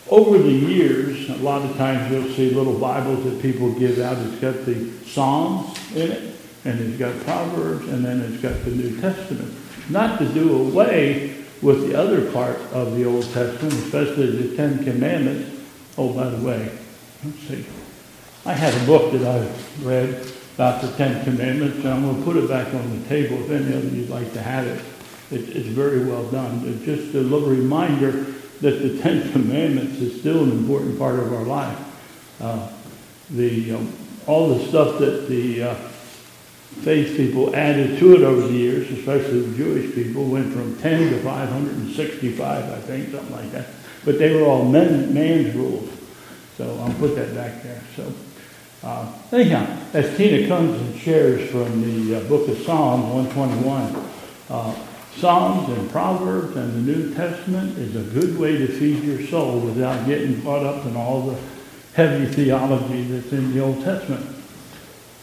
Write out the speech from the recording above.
over the years, a lot of times you'll see little Bibles that people give out. It's got the Psalms in it, and it's got Proverbs, and then it's got the New Testament. Not to do away with the other part of the Old Testament, especially the Ten Commandments. Oh, by the way, let's see. I had a book that I read about the Ten Commandments, and I'm going to put it back on the table if any of you'd like to have it. It's very well done. It's just a little reminder that the Ten Commandments is still an important part of our life. All the stuff that the faith people added to it over the years, especially the Jewish people, went from 10 to 565, I think, something like that. But they were all man's rules. So I'll put that back there. So anyhow, as Tina comes and shares from the book of Psalms 121, Psalms and Proverbs and the New Testament is a good way to feed your soul without getting caught up in all the heavy theology that's in the Old Testament.